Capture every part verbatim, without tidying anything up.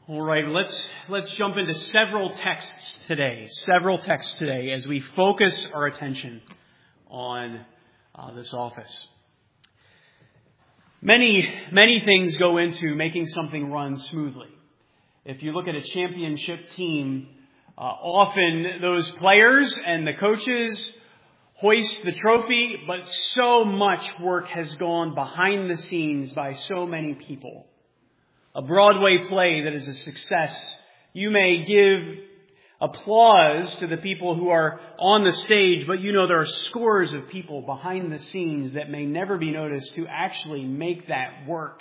All right, let's let's jump into several texts today. Several texts today as we focus our attention on uh, this office. Many many things go into making something run smoothly. If you look at a championship team, uh, often those players and the coaches hoist the trophy, but so much work has gone behind the scenes by so many people. A Broadway play that is a success, you may give applause to the people who are on the stage, but you know there are scores of people behind the scenes that may never be noticed who actually make that work.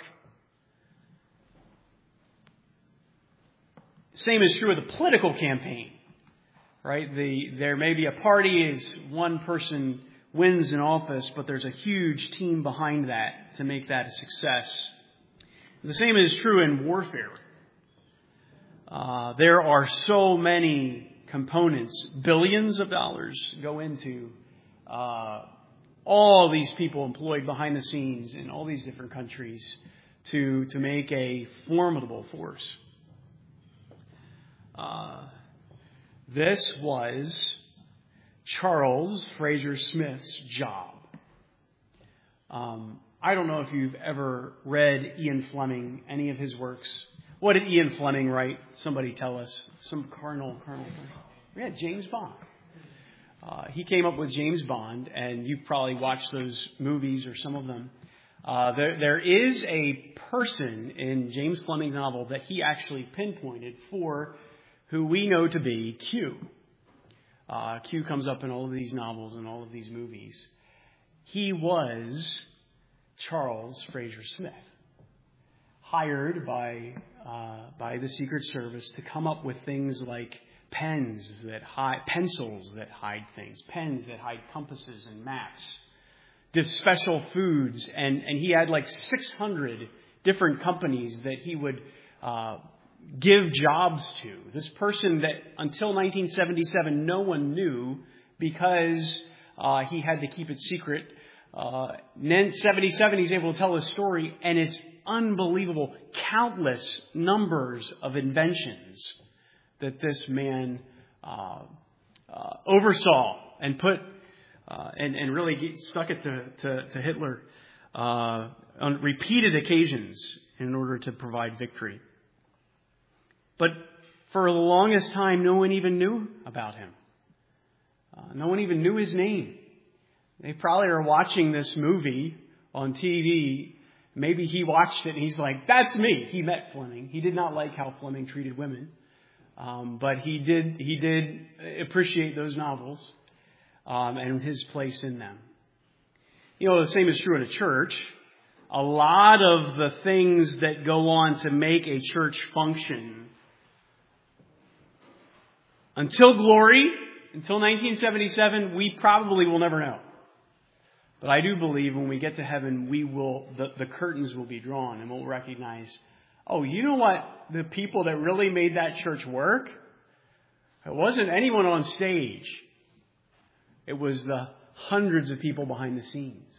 Same is true of the political campaign, right? The, there may be a party as one person wins an office, but there's a huge team behind that to make that a success. The same is true in warfare. Uh, there are so many components. Billions of dollars go into uh, all these people employed behind the scenes in all these different countries to, to make a formidable force. Uh, this was Charles Fraser Smith's job. Um, I don't know if you've ever read Ian Fleming, any of his works. What did Ian Fleming write? Somebody tell us. Some Colonel, Colonel. Yeah, James Bond. Uh, he came up with James Bond, and you've probably watched those movies or some of them. Uh, there, there is a person in James Fleming's novel that he actually pinpointed for who we know to be Q. Uh, Q comes up in all of these novels and all of these movies. He was Charles Fraser Smith, hired by uh, by the Secret Service to come up with things like pens that hide, pencils that hide things, pens that hide compasses and maps, did special foods, and, and he had like six hundred different companies that he would uh, give jobs to. This person that until nineteen seventy-seven no one knew because uh, he had to keep it secret. Uh, then seventy-seven, he's able to tell his story, and it's unbelievable. Countless numbers of inventions that this man uh, uh, oversaw and put uh, and, and really get, stuck it to, to, to Hitler uh, on repeated occasions in order to provide victory. But for the longest time, no one even knew about him. Uh, no one even knew his name. They probably are watching this movie on T V. Maybe he watched it and he's like, that's me. He met Fleming. He did not like how Fleming treated women. Um, but he did he did appreciate those novels um, and his place in them. You know, the same is true in a church. A lot of the things that go on to make a church function until glory, until nineteen seventy-seven, we probably will never know. But I do believe when we get to heaven, we will the, the curtains will be drawn and we'll recognize, oh, you know what? The people that really made that church work, it wasn't anyone on stage. It was the hundreds of people behind the scenes.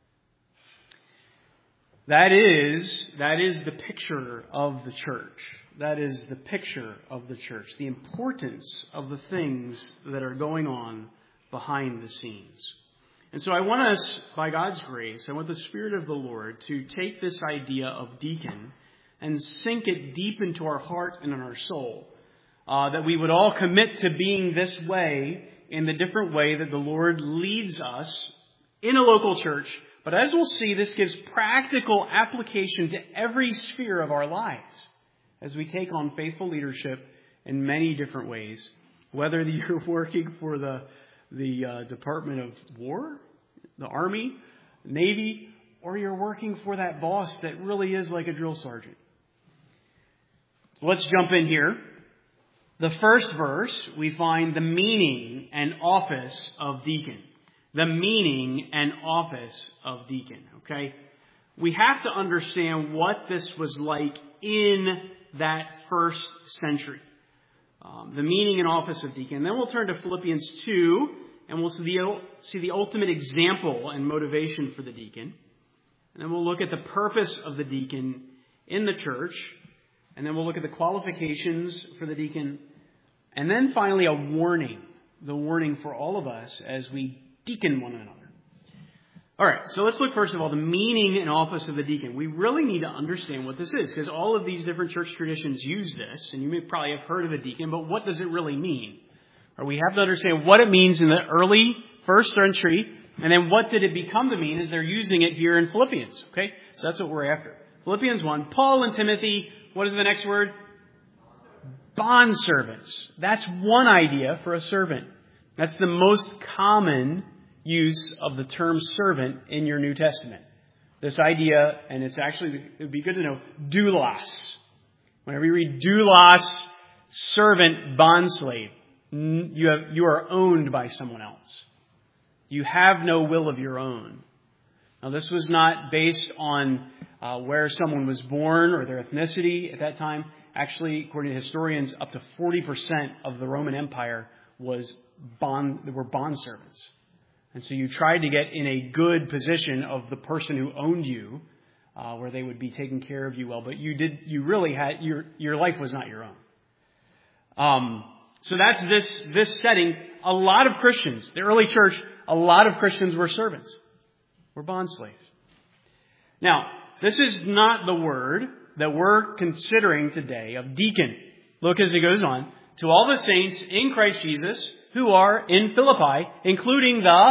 That is, that is the picture of the church. That is the picture of the church. The importance of the things that are going on behind the scenes. And so I want us, by God's grace, I want the Spirit of the Lord to take this idea of deacon and sink it deep into our heart and in our soul. Uh, that we would all commit to being this way in the different way that the Lord leads us in a local church. But as we'll see, this gives practical application to every sphere of our lives as we take on faithful leadership in many different ways. Whether you're working for the the uh, Department of War, the Army, Navy, or you're working for that boss that really is like a drill sergeant. So let's jump in here. The first verse, we find the meaning and office of deacon. The meaning and office of deacon, okay? We have to understand what this was like in that first century. Um, the meaning and office of deacon. Then we'll turn to Philippians two, and we'll see the, see the ultimate example and motivation for the deacon. And then we'll look at the purpose of the deacon in the church. And then we'll look at the qualifications for the deacon. And then finally a warning. The warning for all of us as we deacon one another. All right, so let's look first of all the meaning and office of the deacon. We really need to understand what this is, because all of these different church traditions use this, and you may probably have heard of a deacon, but what does it really mean? Or we have to understand what it means in the early first century, and then what did it become to mean as they're using it here in Philippians. Okay, so that's what we're after. Philippians one, Paul and Timothy, what is the next word? Bondservants. That's one idea for a servant. That's the most common use of the term servant in your New Testament. This idea, and it's actually, it would be good to know, doulos. Whenever you read doulos, servant, bondslave, you have, you are owned by someone else. You have no will of your own. Now, this was not based on uh, where someone was born or their ethnicity at that time. Actually, according to historians, up to forty percent of the Roman Empire was bond, were bondservants. And so you tried to get in a good position of the person who owned you, uh, where they would be taking care of you well. But you did, you really had, your your life was not your own. Um, so that's this this setting. A lot of Christians, the early church, a lot of Christians were servants, were bond slaves. Now, this is not the word that we're considering today of deacon. Look as it goes on. To all the saints in Christ Jesus who are in Philippi, including the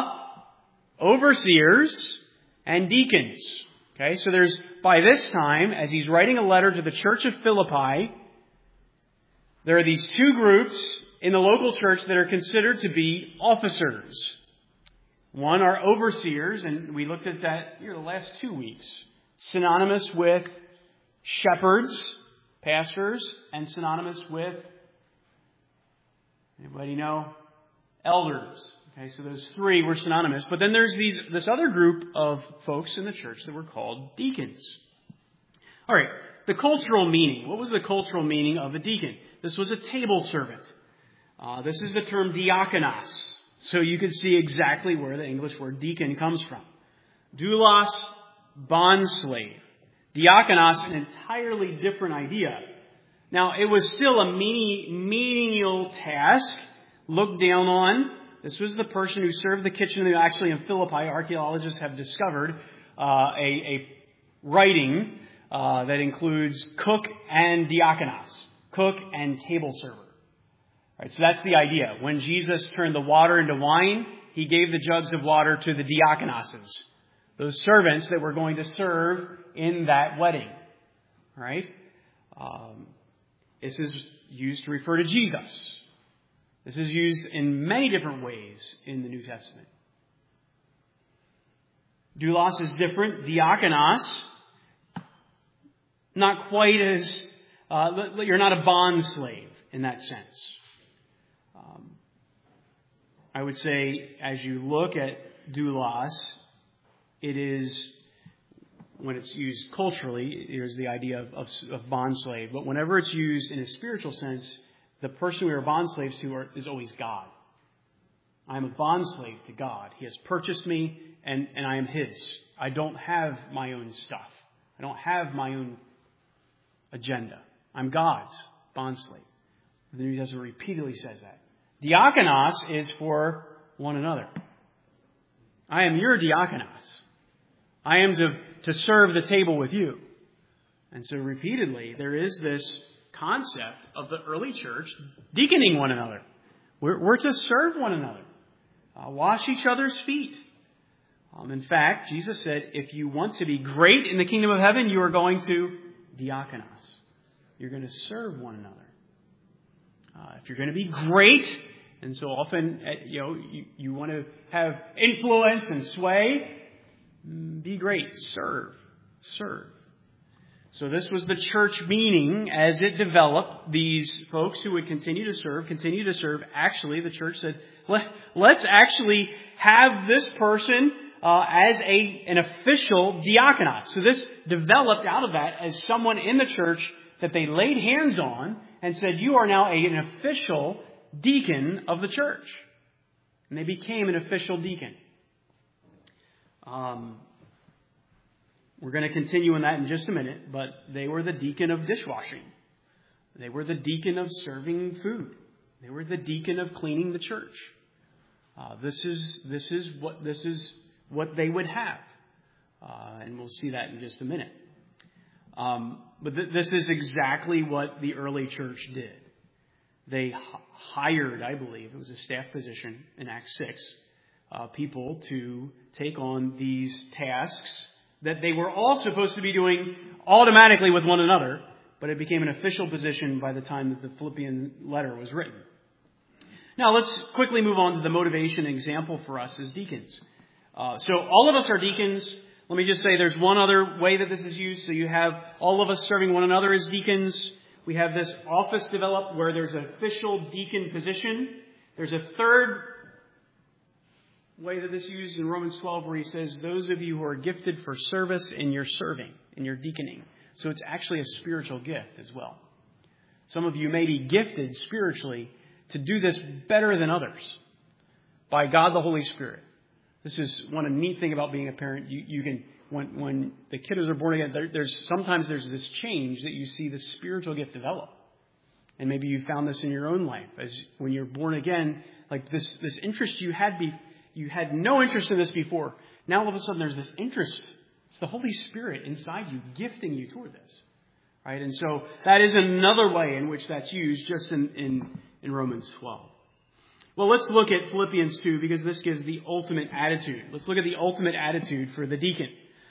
overseers and deacons. Okay, so there's, by this time, as he's writing a letter to the church of Philippi, there are these two groups in the local church that are considered to be officers. One are overseers, and we looked at that here the last two weeks. Synonymous with shepherds, pastors, and synonymous with, anybody know? Elders. Okay, so those three were synonymous. But then there's these this other group of folks in the church that were called deacons. All right, the cultural meaning. What was the cultural meaning of a deacon? This was a table servant. Uh, this is the term diakonos. So you can see exactly where the English word deacon comes from. Doulos, bondslave. Diakonos, an entirely different idea. Now, it was still a menial task, looked down on. This was the person who served the kitchen. Actually, in Philippi, archaeologists have discovered uh, a, a writing uh, that includes cook and diakonos, cook and table server. All right, so that's the idea. When Jesus turned the water into wine, he gave the jugs of water to the diakonoses, those servants that were going to serve in that wedding. All right? Um, this is used to refer to Jesus. This is used in many different ways in the New Testament. Doulos is different. Diakonos, not quite as, uh, you're not a bond slave in that sense. Um, I would say as you look at doulos, it is, when it's used culturally, there's the idea of, of, of bond slave. But whenever it's used in a spiritual sense, the person we are bond slaves to are, is always God. I am a bond slave to God. He has purchased me, and, and I am His. I don't have my own stuff. I don't have my own agenda. I'm God's bond slave. The New Testament repeatedly says that. Diakonos is for one another. I am your diakonos. I am to, to serve the table with you. And so repeatedly, there is this concept of the early church deaconing one another. We're, we're to serve one another. Uh, wash each other's feet. Um, in fact, Jesus said, if you want to be great in the kingdom of heaven, you are going to diakonos. You're going to serve one another. Uh, if you're going to be great, and so often, you know, you, you want to have influence and sway, be great. Serve. Serve. So this was the church meaning as it developed. These folks who would continue to serve, continue to serve. Actually, the church said, Let, let's actually have this person uh, as a an official diakonos. So this developed out of that as someone in the church that they laid hands on and said, you are now a, an official deacon of the church. And they became an official deacon. Um, we're going to continue in that in just a minute, but they were the deacon of dishwashing. They were the deacon of serving food. They were the deacon of cleaning the church. Uh, this is this is what this is what they would have, uh, and we'll see that in just a minute. Um, but th- this is exactly what the early church did. They h- hired, I believe, it was a staff position in Acts six, uh, people to take on these tasks that they were all supposed to be doing automatically with one another, but it became an official position by the time that the Philippian letter was written. Now, let's quickly move on to the motivation example for us as deacons. Uh, so all of us are deacons. Let me just say there's one other way that this is used. So you have all of us serving one another as deacons. We have this office developed where there's an official deacon position. There's a third way that this is used in Romans twelve where he says, those of you who are gifted for service in your serving, in your deaconing. So it's actually a spiritual gift as well. Some of you may be gifted spiritually to do this better than others by God the Holy Spirit. This is one neat thing about being a parent. You, you can, when, when the kiddos are born again, there, there's sometimes there's this change that you see the spiritual gift develop. And maybe you found this in your own life as when you're born again, like this, this interest you had, be, you had no interest in this before. Now all of a sudden there's this interest. It's the Holy Spirit inside you gifting you toward this. Right? And so that is another way in which that's used just in, in, in Romans twelve. Well, let's look at Philippians two because this gives the ultimate attitude. Let's look at the ultimate attitude for the deacon.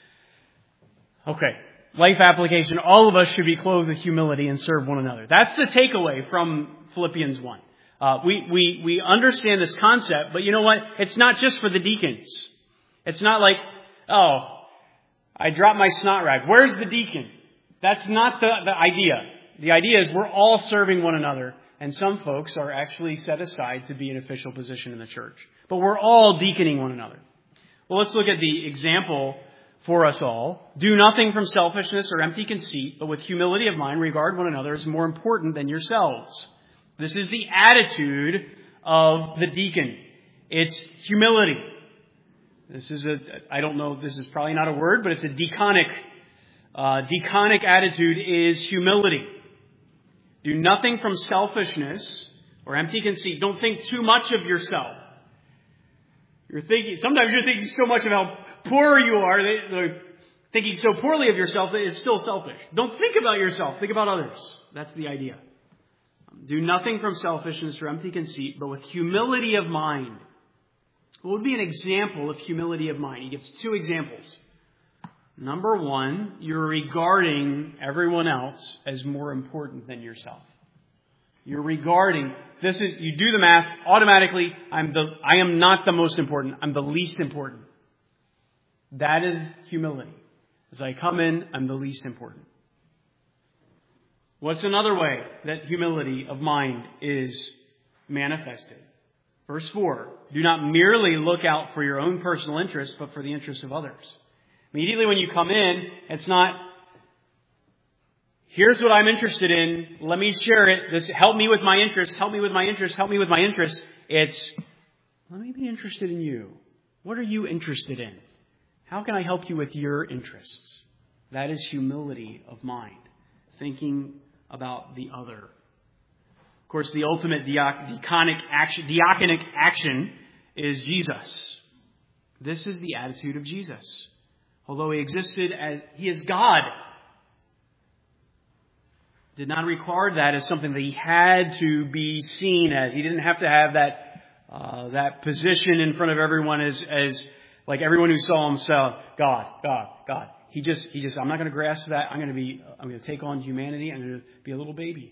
Okay. Life application. All of us should be clothed with humility and serve one another. That's the takeaway from Philippians one. Uh, we, we, we understand this concept, but you know what? It's not just for the deacons. It's not like, oh, I dropped my snot rag. Where's the deacon? That's not the, the idea. The idea is we're all serving one another. And some folks are actually set aside to be an official position in the church. But we're all deaconing one another. Well, let's look at the example for us all. Do nothing from selfishness or empty conceit, but with humility of mind regard one another as more important than yourselves. This is the attitude of the deacon. It's humility. This is a, I don't know, this is probably not a word, but it's a deaconic. Uh, deaconic attitude is humility. Do nothing from selfishness or empty conceit. Don't think too much of yourself. You're thinking, sometimes you're thinking so much of how poor you are, that you're thinking so poorly of yourself that it's still selfish. Don't think about yourself. Think about others. That's the idea. Do nothing from selfishness or empty conceit, but with humility of mind. What would be an example of humility of mind? He gives two examples. Number one, you're regarding everyone else as more important than yourself. You're regarding, this is, you do the math, automatically, I'm the, I am not the most important, I'm the least important. That is humility. As I come in, I'm the least important. What's another way that humility of mind is manifested? Verse four, do not merely look out for your own personal interests, but for the interests of others. Immediately when you come in, it's not, here's what I'm interested in, let me share it, this help me with my interests, help me with my interests, help me with my interests. It's, let me be interested in you. What are you interested in? How can I help you with your interests? That is humility of mind, thinking about the other. Of course, the ultimate diaconic action, diaconic action is Jesus. This is the attitude of Jesus. Although he existed as, he is God. Did not require that as something that he had to be seen as. He didn't have to have that, uh, that position in front of everyone as, as, like everyone who saw him saw, God, God, God. He just, he just, I'm not going to grasp that. I'm going to be, I'm going to take on humanity. I'm going to be a little baby.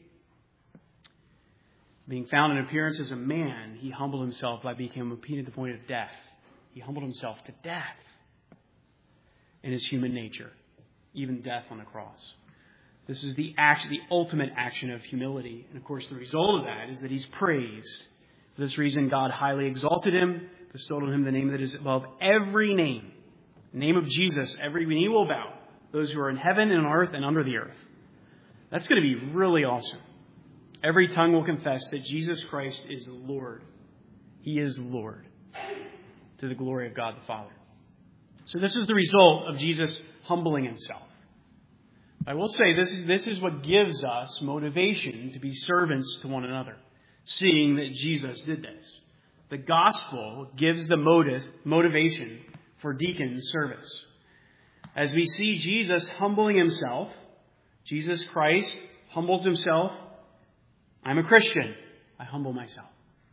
Being found in appearance as a man, he humbled himself by becoming obedient to the point of death. He humbled himself to death. In his human nature, even death on the cross. This is the action, the ultimate action of humility. And of course, the result of that is that he's praised. For this reason, God highly exalted him, bestowed on him the name that is above every name. The name of Jesus, every knee will bow. Those who are in heaven and on earth and under the earth. That's going to be really awesome. Every tongue will confess that Jesus Christ is Lord. He is Lord. To the glory of God the Father. So this is the result of Jesus humbling himself. I will say this is, this is what gives us motivation to be servants to one another, seeing that Jesus did this. The gospel gives the motive, motivation for deacon service. As we see Jesus humbling himself, Jesus Christ humbles himself. I'm a Christian. I humble myself.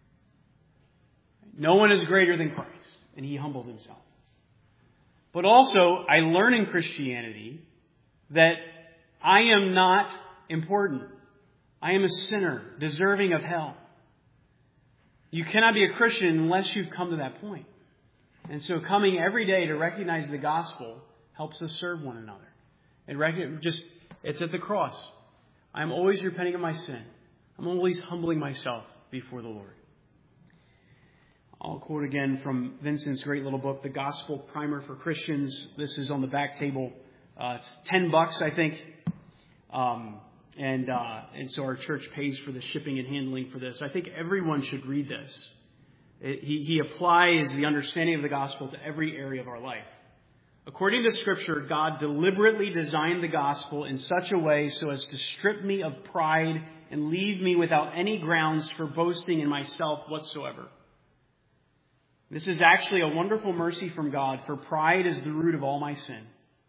No one is greater than Christ, and he humbled himself. But also, I learn in Christianity that I am not important. I am a sinner, deserving of hell. You cannot be a Christian unless you've come to that point. And so coming every day to recognize the gospel helps us serve one another. And rec- just, it's at the cross. I'm always repenting of my sin. I'm always humbling myself before the Lord. I'll quote again from Vincent's great little book, The Gospel Primer for Christians. This is on the back table. Uh, it's ten bucks, I think. Um, and uh, and so our church pays for the shipping and handling for this. I think everyone should read this. It, he, he applies the understanding of the gospel to every area of our life. According to Scripture, God deliberately designed the gospel in such a way so as to strip me of pride and leave me without any grounds for boasting in myself whatsoever. This is actually a wonderful mercy from God, for pride is the root of all my sin.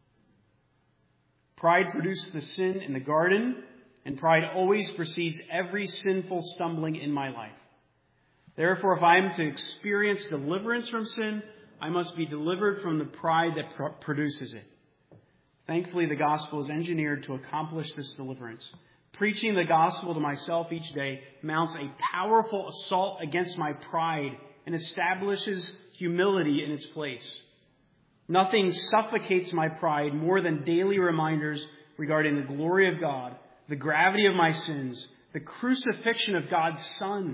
Pride produced the sin in the garden, and pride always precedes every sinful stumbling in my life. Therefore, if I am to experience deliverance from sin, I must be delivered from the pride that pro- produces it. Thankfully, the gospel is engineered to accomplish this deliverance. Preaching the gospel to myself each day mounts a powerful assault against my pride and establishes humility in its place. Nothing suffocates my pride more than daily reminders regarding the glory of God, the gravity of my sins, the crucifixion of God's Son.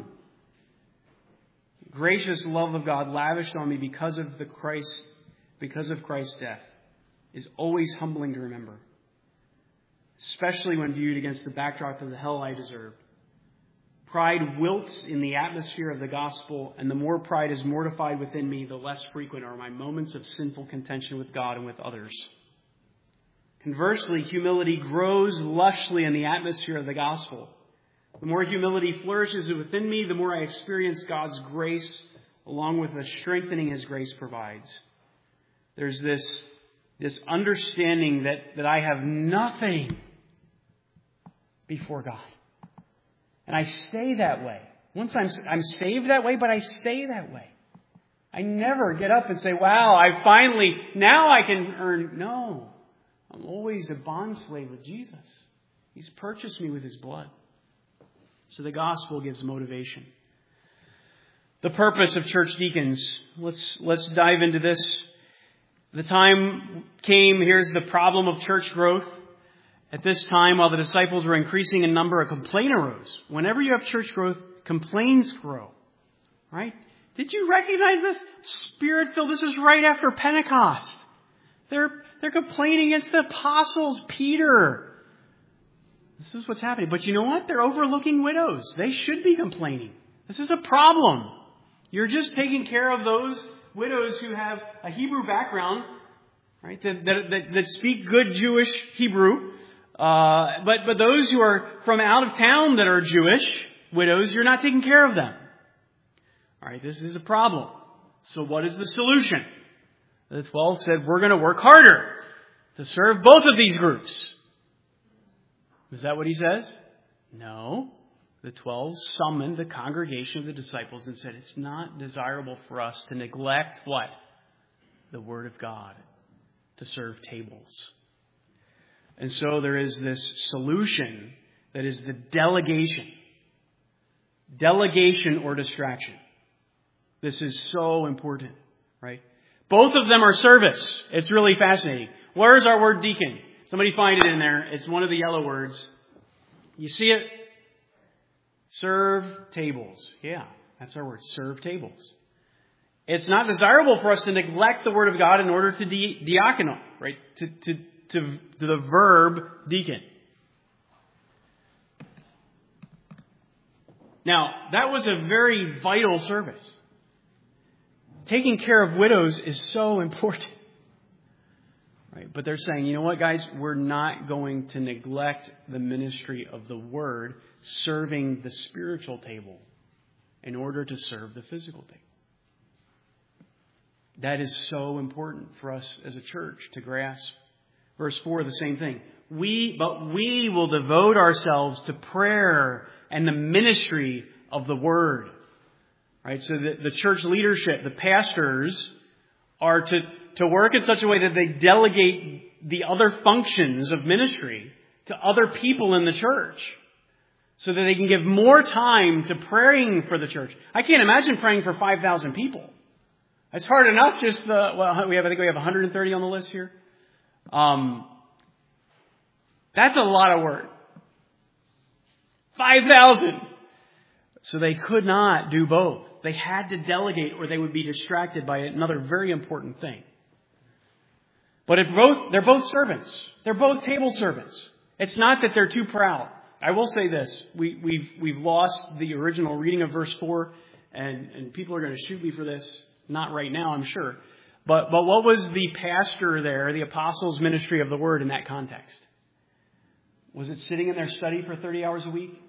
Gracious love of God lavished on me because of the Christ, because of Christ's death, is always humbling to remember, especially when viewed against the backdrop of the hell I deserved. Pride wilts in the atmosphere of the gospel, and the more pride is mortified within me, the less frequent are my moments of sinful contention with God and with others. Conversely, humility grows lushly in the atmosphere of the gospel. The more humility flourishes within me, the more I experience God's grace, along with the strengthening His grace provides. There's this, this understanding that, that I have nothing before God. And I stay that way. Once I'm, I'm saved that way, but I stay that way. I never get up and say, wow, I finally, now I can earn. No. I'm always a bondslave with Jesus. He's purchased me with His blood. So the gospel gives motivation. The purpose of church deacons. Let's, let's dive into this. The time came, here's the problem of church growth. At this time, while the disciples were increasing in number, a complaint arose. Whenever you have church growth, complaints grow. Right? Did you recognize this? Spirit-filled. This is right after Pentecost. They're, they're complaining against the apostles, Peter. This is what's happening. But you know what? They're overlooking widows. They should be complaining. This is a problem. You're just taking care of those widows who have a Hebrew background, right? That, that, that speak good Jewish Hebrew. Uh, but, but those who are from out of town that are Jewish widows, you're not taking care of them. All right, this is a problem. So what is the solution? The twelve said, we're going to work harder to serve both of these groups. Is that what he says? No. The twelve summoned the congregation of the disciples and said, it's not desirable for us to neglect what? The Word of God, to serve tables. And so there is this solution that is the delegation. Delegation or distraction. This is so important, right? Both of them are service. It's really fascinating. Where is our word deacon? Somebody find it in there. It's one of the yellow words. You see it? Serve tables. Yeah, that's our word. Serve tables. It's not desirable for us to neglect the Word of God in order to de- diaconal, right? To, to, to, to the verb deacon. Now, that was a very vital service. Taking care of widows is so important. Right? But they're saying, you know what, guys? We're not going to neglect the ministry of the Word, serving the spiritual table in order to serve the physical table. That is so important for us as a church to grasp. Verse four, the same thing. We, but we will devote ourselves to prayer and the ministry of the Word. Right? So the, the church leadership, the pastors, are to, to work in such a way that they delegate the other functions of ministry to other people in the church, so that they can give more time to praying for the church. I can't imagine praying for five thousand people. It's hard enough just the, well, we have, I think we have one hundred thirty on the list here. Um, that's a lot of work. five thousand. So they could not do both. They had to delegate or they would be distracted by another very important thing. But if both, they're both servants. They're both table servants. It's not that they're too proud. I will say this. We, we've, we've lost the original reading of verse four, and, and people are going to shoot me for this. Not right now, I'm sure. But, but what was the pastor there, the apostles' ministry of the Word in that context? Was it sitting in their study for thirty hours a week?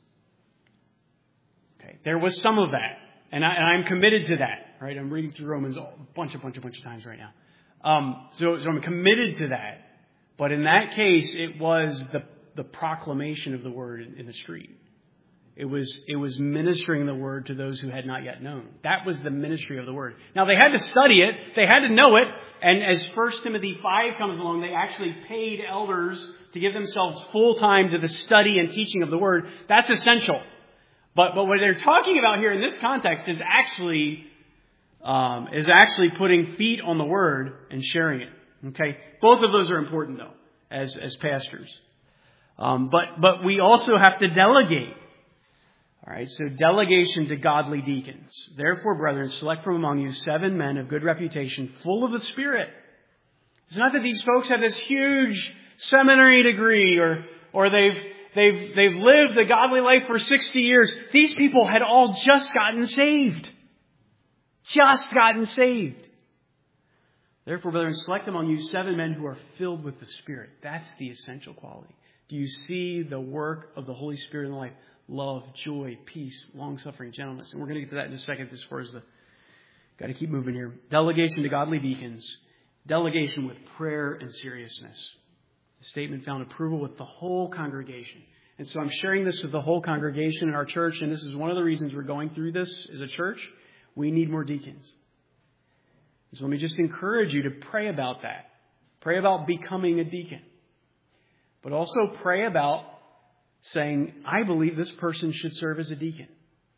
Okay, there was some of that. And, I, and I'm committed to that, right? I'm reading through Romans a bunch, a bunch, a bunch of times right now. Um, so, so I'm committed to that. But in that case, it was the, the proclamation of the Word in, in the street. It was, it was ministering the Word to those who had not yet known. That was the ministry of the Word. Now, they had to study it. They had to know it. And as First Timothy five comes along, they actually paid elders to give themselves full time to the study and teaching of the Word. That's essential. But, but what they're talking about here in this context is actually, um, is actually putting feet on the Word and sharing it. Okay? Both of those are important, though, as, as pastors. Um, but, but we also have to delegate. All right, so delegation to godly deacons. Therefore, brethren, select from among you seven men of good reputation, full of the Spirit. It's not that these folks have this huge seminary degree or or they've they've they've lived the godly life for sixty years. These people had all just gotten saved. Just gotten saved. Therefore, brethren, select among you seven men who are filled with the Spirit. That's the essential quality. Do you see the work of the Holy Spirit in life? Love, joy, peace, long-suffering, gentleness. And we're going to get to that in a second as far as the... Got to keep moving here. Delegation to godly deacons. Delegation with prayer and seriousness. The statement found approval with the whole congregation. And so I'm sharing this with the whole congregation in our church, and this is one of the reasons we're going through this as a church. We need more deacons. So let me just encourage you to pray about that. Pray about becoming a deacon. But also pray about saying, I believe this person should serve as a deacon.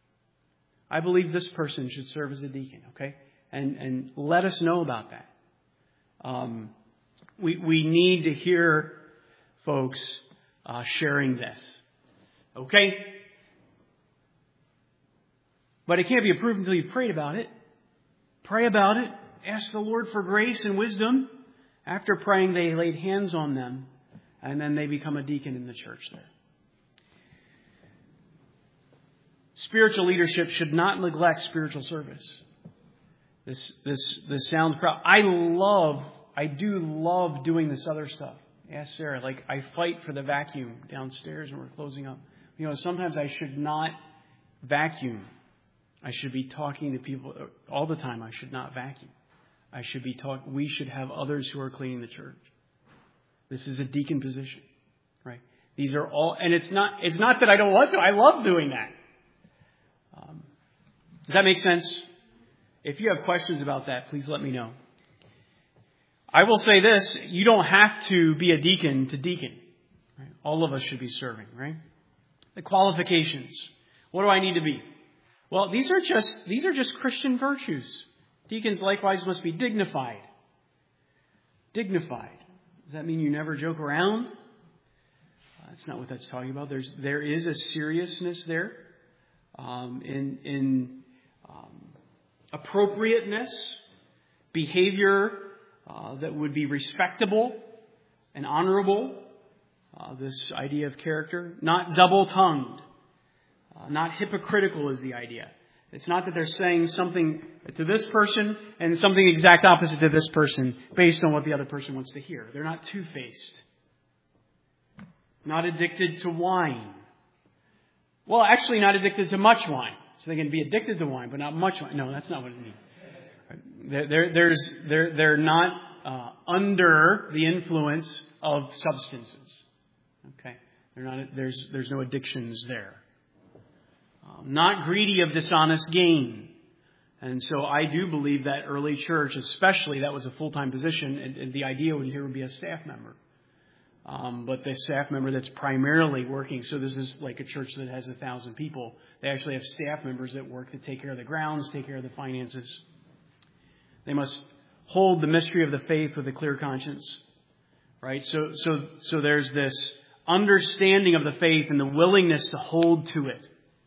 I believe this person should serve as a deacon, okay? And and let us know about that. Um, we we need to hear folks uh, sharing this, okay? But it can't be approved until you've prayed about it. Pray about it. Ask the Lord for grace and wisdom. After praying, they laid hands on them, and then they become a deacon in the church there. Spiritual leadership should not neglect spiritual service. This this this sounds proud. I love, I do love doing this other stuff. Ask Sarah. Like, I fight for the vacuum downstairs when we're closing up. You know, sometimes I should not vacuum. I should be talking to people all the time. I should not vacuum. I should be talk. We should have others who are cleaning the church. This is a deacon position, right? These are all, and it's not. It's not that I don't want to. I love doing that. Um, does that make sense? If you have questions about that, please let me know. I will say this: you don't have to be a deacon to deacon. Right? All of us should be serving, right? The qualifications. What do I need to be? Well, these are just these are just Christian virtues. Deacons likewise must be dignified. Dignified. Does that mean you never joke around? Uh, that's not what that's talking about. There's there is a seriousness there, um, in in um, appropriateness, behavior uh, that would be respectable and honorable. Uh, this idea of character, not double-tongued, uh, not hypocritical is the idea. It's not that they're saying something to this person and something exact opposite to this person based on what the other person wants to hear. They're not two-faced. Not addicted to wine. Well, actually not addicted to much wine. So they can be addicted to wine, but not much wine. No, that's not what it means. They're, they're, there's, they're, they're not uh, under the influence of substances. Okay? They're not, there's, there's no addictions there. Um, not greedy of dishonest gain. And so I do believe that early church, especially, that was a full-time position, and, and the idea would here would be a staff member. Um, but the staff member that's primarily working, so this is like a church that has a thousand people. They actually have staff members that work to take care of the grounds, take care of the finances. They must hold the mystery of the faith with a clear conscience. Right? So, so, so there's this understanding of the faith and the willingness to hold to it.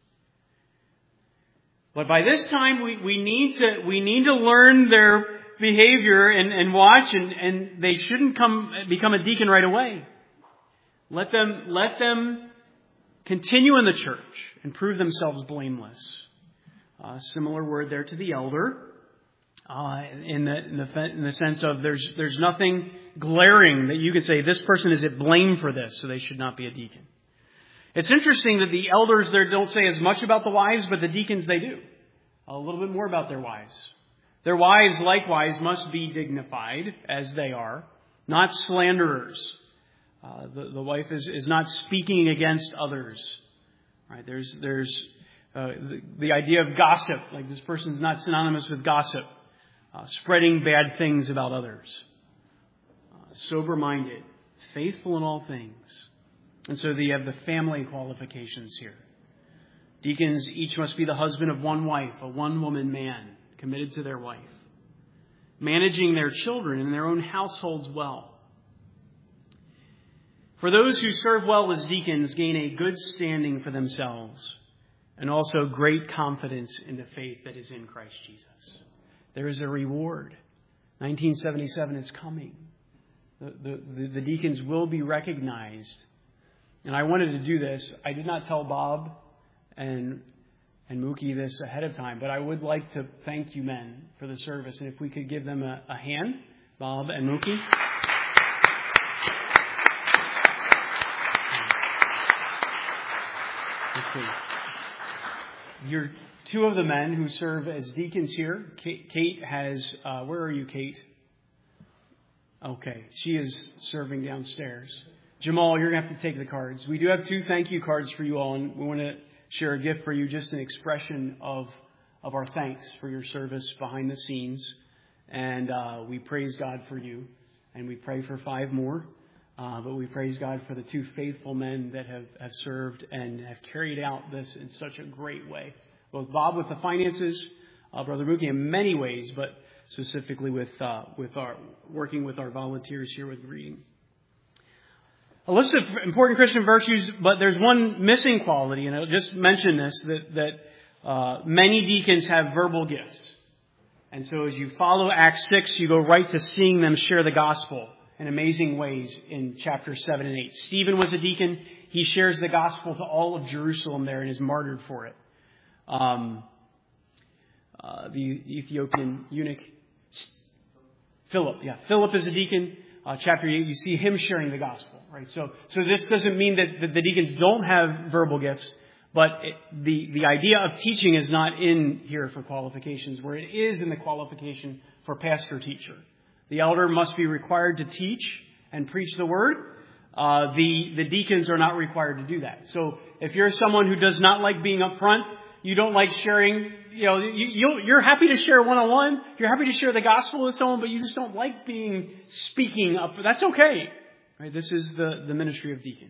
But by this time, we, we need to we need to learn their behavior and, and watch, and, and they shouldn't come become a deacon right away. Let them let them continue in the church and prove themselves blameless. Uh, similar word there to the elder, uh, in the in the in the sense of there's there's nothing glaring that you could say this person is at blame for this, so they should not be a deacon. It's interesting that the elders there don't say as much about the wives, but the deacons they do. A little bit more about their wives. Their wives likewise must be dignified, as they are, not slanderers. Uh, the, the wife is, is not speaking against others. Right? There's there's uh, the, the idea of gossip, like this person's not synonymous with gossip, uh, spreading bad things about others. Uh, sober-minded, faithful in all things. And so you have the family qualifications here. Deacons each must be the husband of one wife, a one-woman man, committed to their wife, managing their children and their own households well. For those who serve well as deacons gain a good standing for themselves and also great confidence in the faith that is in Christ Jesus. There is a reward. nineteen seventy-seven is coming. The, the, the deacons will be recognized. And I wanted to do this. I did not tell Bob and and Mookie this ahead of time, but I would like to thank you men for the service. And if we could give them a, a hand, Bob and Mookie. Okay. You're two of the men who serve as deacons here. Kate, Kate has, uh, where are you, Kate? Okay, she is serving downstairs. Jamal, you're going to have to take the cards. We do have two thank you cards for you all, and we want to share a gift for you, just an expression of of our thanks for your service behind the scenes. And uh, we praise God for you, and we pray for five more. Uh, but we praise God for the two faithful men that have, have served and have carried out this in such a great way. Both Bob with the finances, uh, Brother Mookie in many ways, but specifically with uh, with our working with our volunteers here with reading. A list of important Christian virtues, but there's one missing quality, and I'll just mention this, that, that uh, many deacons have verbal gifts. And so as you follow Acts six, you go right to seeing them share the gospel in amazing ways in chapter seven and eight. Stephen was a deacon. He shares the gospel to all of Jerusalem there and is martyred for it. Um, uh, the Ethiopian eunuch, Philip, yeah, Philip is a deacon. Uh, chapter eight, you see him sharing the gospel, right? So, so this doesn't mean that, that the deacons don't have verbal gifts, but it, the the idea of teaching is not in here for qualifications, where it is in the qualification for pastor teacher. The elder must be required to teach and preach the word. Uh, the the deacons are not required to do that. So, if you're someone who does not like being up front, you don't like sharing, you know, you, you'll, you're happy to share one-on-one. You're happy to share the gospel with someone, but you just don't like being speaking up. That's okay. Right? This is the, the ministry of deacon.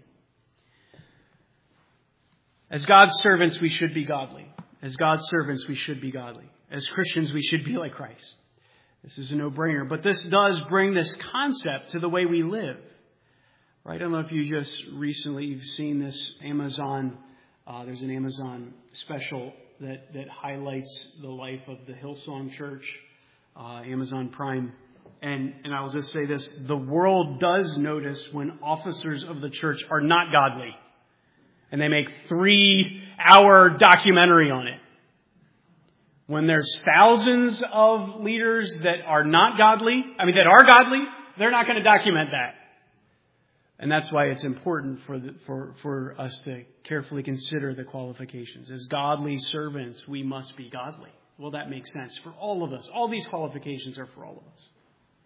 As God's servants, we should be godly. As God's servants, we should be godly. As Christians, we should be like Christ. This is a no-brainer. But this does bring this concept to the way we live. Right? I don't know if you just recently you've seen this Amazon Uh, there's an Amazon special that, that highlights the life of the Hillsong Church, uh, Amazon Prime. And, and I will just say this, the world does notice when officers of the church are not godly. And they make three-hour documentary on it. When there's thousands of leaders that are not godly, I mean, that are godly, they're not going to document that. And that's why it's important for, the, for, for us to carefully consider the qualifications. As godly servants, we must be godly. Well, that makes sense for all of us. All these qualifications are for all of us.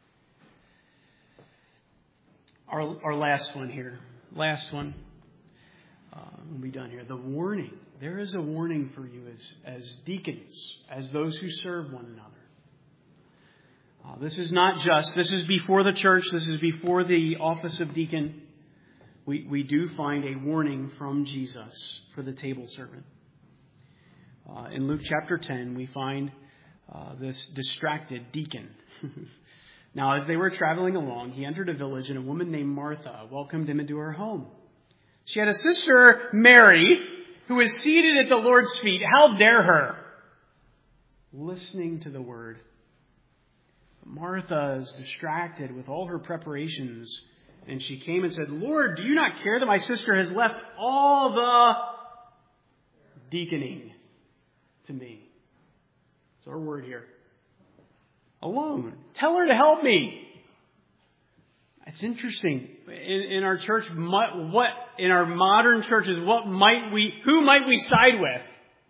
Our, our last one here. Last one. Uh, we'll be done here. The warning. There is a warning for you as, as deacons, as those who serve one another. Uh, this is not just, this is before the church, this is before the office of deacon. We, we do find a warning from Jesus for the table servant. Uh, in Luke chapter ten, we find uh, this distracted deacon. Now, as they were traveling along, he entered a village, and a woman named Martha welcomed him into her home. She had a sister, Mary, who was seated at the Lord's feet. How dare her? Listening to the word. Martha is distracted with all her preparations. And she came and said, Lord, do you not care that my sister has left all the deaconing to me? It's our word here. Alone. Tell her to help me. It's interesting. In, in our church, what in our modern churches, what might we, who might we side with?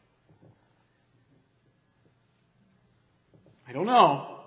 I don't know.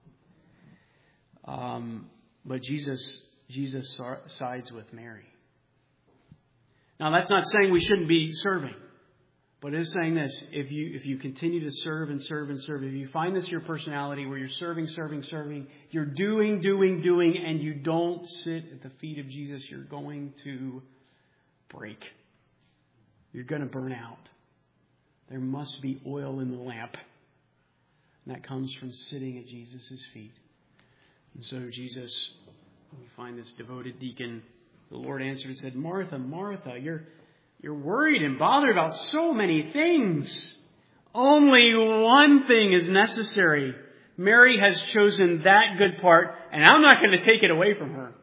Um, but Jesus, Jesus sides with Mary. Now, that's not saying we shouldn't be serving. But it is saying this, if you if you continue to serve and serve and serve, if you find this your personality where you're serving, serving, serving, you're doing, doing, doing, and you don't sit at the feet of Jesus, you're going to break. You're going to burn out. There must be oil in the lamp. And that comes from sitting at Jesus' feet. And so Jesus, we find this devoted deacon, the Lord answered and said, Martha, Martha, you're... You're worried and bothered about so many things. Only one thing is necessary. Mary has chosen that good part, and I'm not going to take it away from her.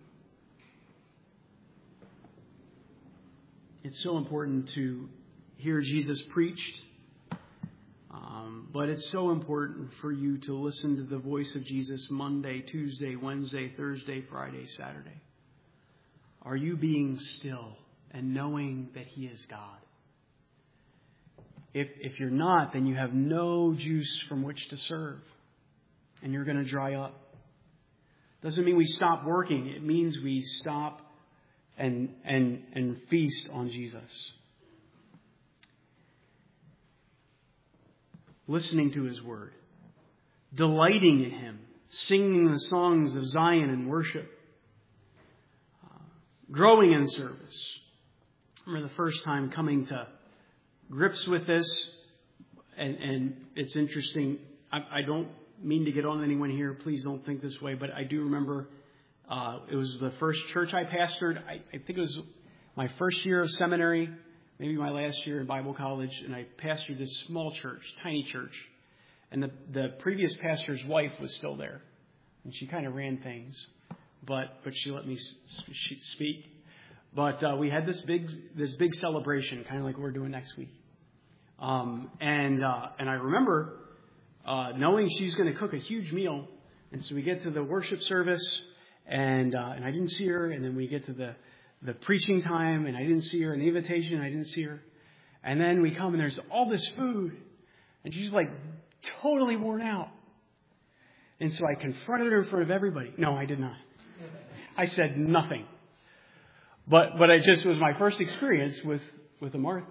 It's so important to hear Jesus preached, um, but it's so important for you to listen to the voice of Jesus Monday, Tuesday, Wednesday, Thursday, Friday, Saturday. Are you being still and knowing that He is God? If if you're not, then you have no juice from which to serve. And you're going to dry up. Doesn't mean we stop working. It means we stop and and and feast on Jesus. Listening to His Word. Delighting in Him. Singing the songs of Zion and worship. Uh, growing in service. I remember the first time coming to grips with this, and, and it's interesting. I, I don't mean to get on anyone here. Please don't think this way, but I do remember uh, it was the first church I pastored. I, I think it was my first year of seminary, maybe my last year in Bible college, and I pastored this small church, tiny church. And the, the previous pastor's wife was still there, and she kind of ran things, but but she let me speak. But uh, we had this big this big celebration, kind of like we're doing next week. Um, and uh, and I remember uh, knowing she's going to cook a huge meal. And so we get to the worship service, and uh, and I didn't see her. And then we get to the, the preaching time, and I didn't see her. And the invitation, I didn't see her. And then we come, and there's all this food. And she's like totally worn out. And so I confronted her in front of everybody. No, I did not. I said nothing. But but it just was my first experience with, with a Martha.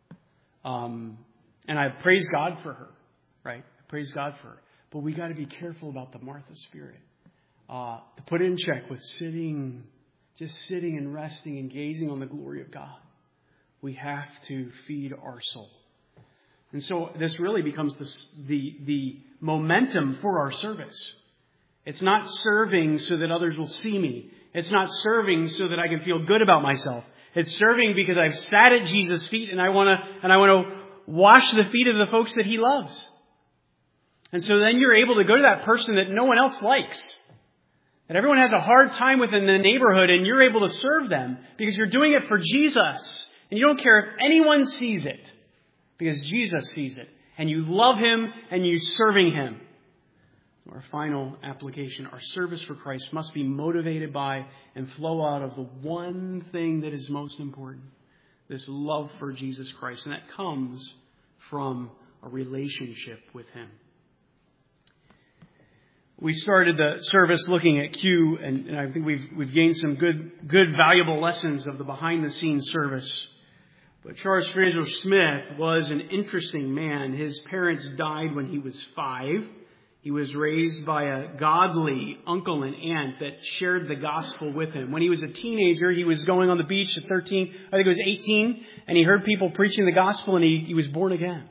Um, and I praise God for her, right? I praise God for her. But we got to be careful about the Martha spirit. Uh, to put it in check with sitting, just sitting and resting and gazing on the glory of God. We have to feed our soul. And so this really becomes the, the, the momentum for our service. It's not serving so that others will see me. It's not serving so that I can feel good about myself. It's serving because I've sat at Jesus' feet and I want to and I want to wash the feet of the folks that He loves. And so then you're able to go to that person that no one else likes, that everyone has a hard time with in the neighborhood, and you're able to serve them because you're doing it for Jesus. And you don't care if anyone sees it because Jesus sees it. and you love Him, and you're serving Him. Our final application, our service for Christ must be motivated by and flow out of the one thing that is most important, this love for Jesus Christ. And that comes from a relationship with Him. We started the service looking at Q, and, and I think we've we've gained some good, good, valuable lessons of the behind-the-scenes service. But Charles Fraser Smith was an interesting man. His parents died when he was five. He was raised by a godly uncle and aunt that shared the gospel with him. When he was a teenager, he was going on the beach at thirteen, I think it was eighteen, and he heard people preaching the gospel, and he, he was born again.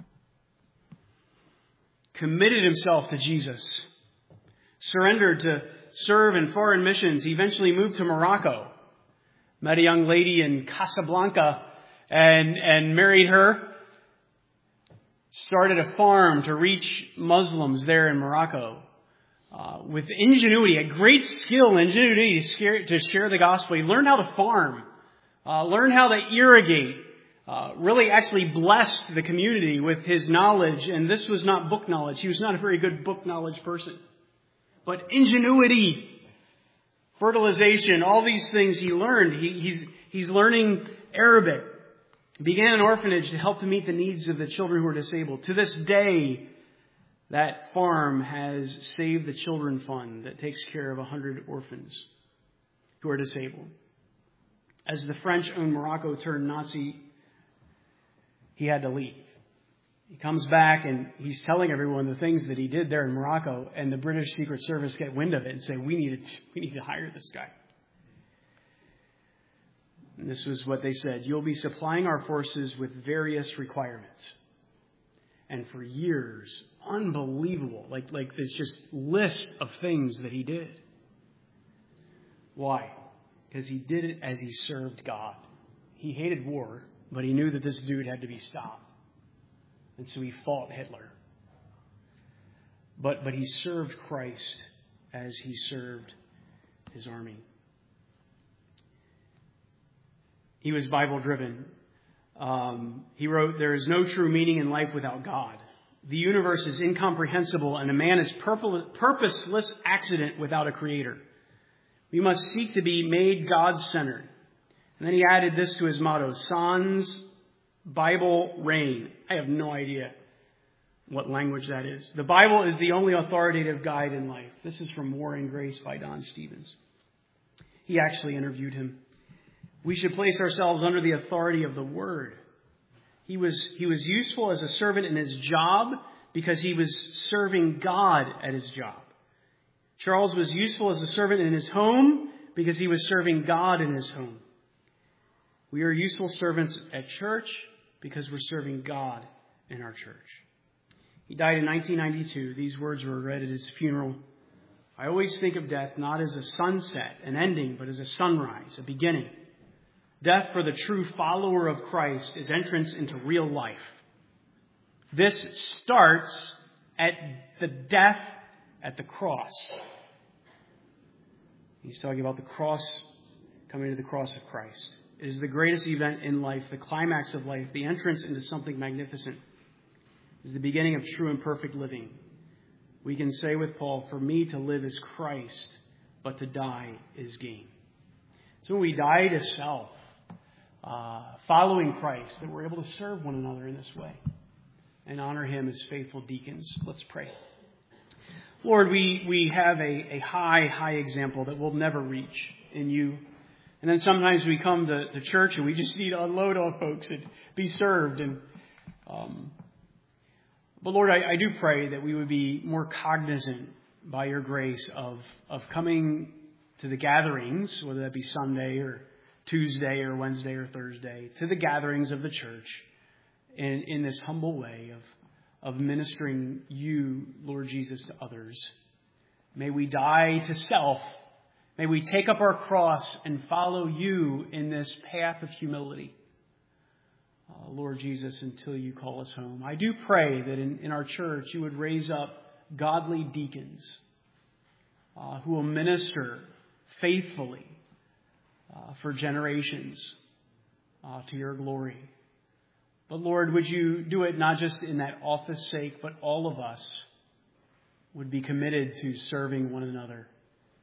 Committed himself to Jesus. Surrendered to serve in foreign missions. He eventually moved to Morocco. Met a young lady in Casablanca and, and married her. Started a farm to reach Muslims there in Morocco. Uh, with ingenuity, a great skill and ingenuity to, scare, to share the gospel. He learned how to farm. Uh, learned how to irrigate. Uh, really actually blessed the community with his knowledge. And this was not book knowledge. He was not a very good book knowledge person. But ingenuity, fertilization, all these things he learned. He, he's, he's learning Arabic. Began an orphanage to help to meet the needs of the children who are disabled. To this day, that farm has saved the Children Fund that takes care of one hundred orphans who are disabled. As the French owned Morocco turned Nazi, he had to leave. He comes back and he's telling everyone the things that he did there in Morocco, and the British Secret Service get wind of it and say, we need to, we need to hire this guy. And this was what they said: you'll be supplying our forces with various requirements. And for years, unbelievable, like, like this just list of things that he did. Why? Because he did it as he served God. He hated war, but he knew that this dude had to be stopped. And so he fought Hitler. But, but he served Christ as he served his army. He was Bible-driven. Um, he wrote, there is no true meaning in life without God. The universe is incomprehensible, and a man is purposeless accident without a creator. We must seek to be made God-centered. And then he added this to his motto: Sans Bible reign. I have no idea what language that is. The Bible is the only authoritative guide in life. This is from War and Grace by Don Stevens. He actually interviewed him. We should place ourselves under the authority of the Word. He was, he was useful as a servant in his job because he was serving God at his job. Charles was useful as a servant in his home because he was serving God in his home. We are useful servants at church because we're serving God in our church. He died in nineteen ninety-two. These words were read at his funeral. I always think of death not as a sunset, an ending, but as a sunrise, a beginning. Death for the true follower of Christ is entrance into real life. This starts at the death at the cross. He's talking about the cross, coming to the cross of Christ. It is the greatest event in life, the climax of life, the entrance into something magnificent. It is the beginning of true and perfect living. We can say with Paul, for me to live is Christ, but to die is gain. So when we die to self, uh, following Christ, that we're able to serve one another in this way and honor Him as faithful deacons. Let's pray. Lord, we, we have a, a high, high example that we'll never reach in You. And then sometimes we come to, to church and we just need to unload on folks and be served. And um, But Lord, I, I do pray that we would be more cognizant by Your grace of, of coming to the gatherings, whether that be Sunday or Tuesday or Wednesday or Thursday, to the gatherings of the church in, in this humble way of, of ministering You, Lord Jesus, to others. May we die to self. May we take up our cross and follow You in this path of humility. Uh, Lord Jesus, until You call us home. I do pray that in, in our church You would raise up godly deacons uh, who will minister faithfully uh, for generations uh, to Your glory. But Lord, would you do it not just in that office sake, but all of us would be committed to serving one another